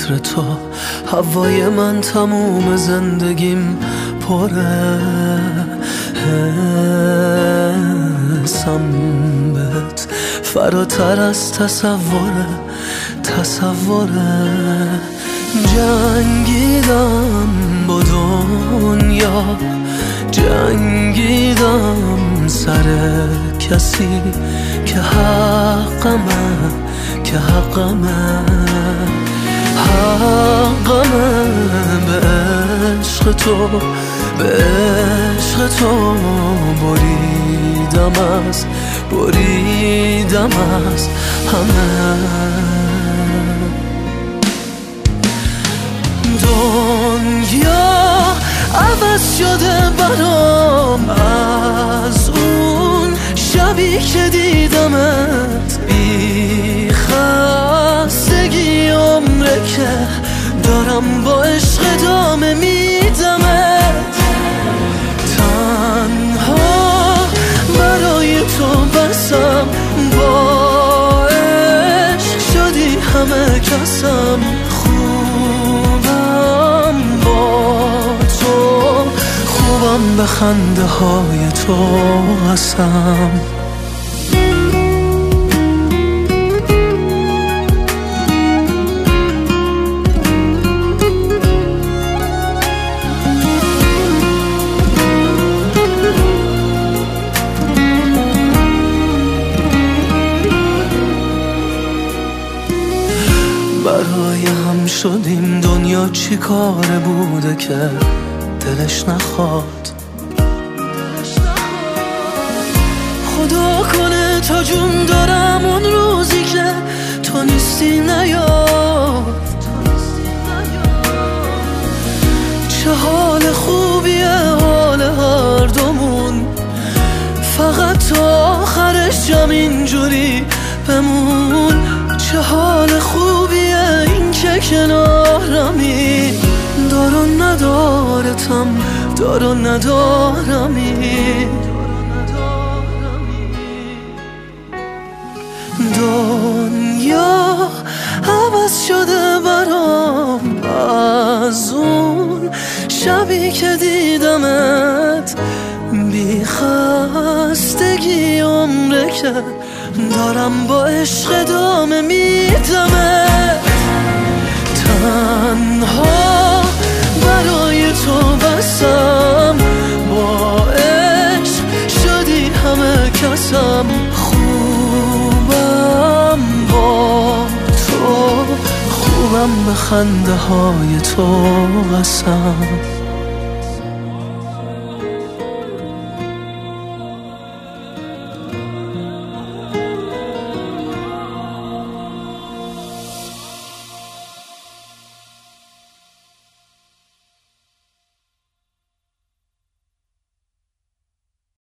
عطر تو، هوای من تموم زندگیم پره حسم بهت فراتر از تصوره جنگیدم با دنیا، جنگیدم سر کسی که حقمه به عشق تو بریدم از همه. دنیا عوض شده برام از اون شبی که دیدمت، بی خستگی عمره که دارم با عشق ادامه میدمت. تنها برای تو بسم، با عشق شدی همه کسم، خوبم با تو، خوبم به خنده های تو قسم. برای هم شدیم، دنیا چی کاره بوده که دلش نخواد. خدا کنه تا جون دارم اون روزی که تو نیستی نیاد. چه حال خوبیه حال هر دومون، فقط تا آخرش جم اینجوری بمون. چه حال خوبیه این که کنارمی، دار و ندارتم، دار و ندارمی. دنیا عوض شده برام از اون شبی که دیدمت، بی خستگی عمره که دارم با عشق ادامه میدمت. تنها برای تو بسم، با عشق شدی همه کسم، خوبم با تو، خوبم به خنده های تو قسم.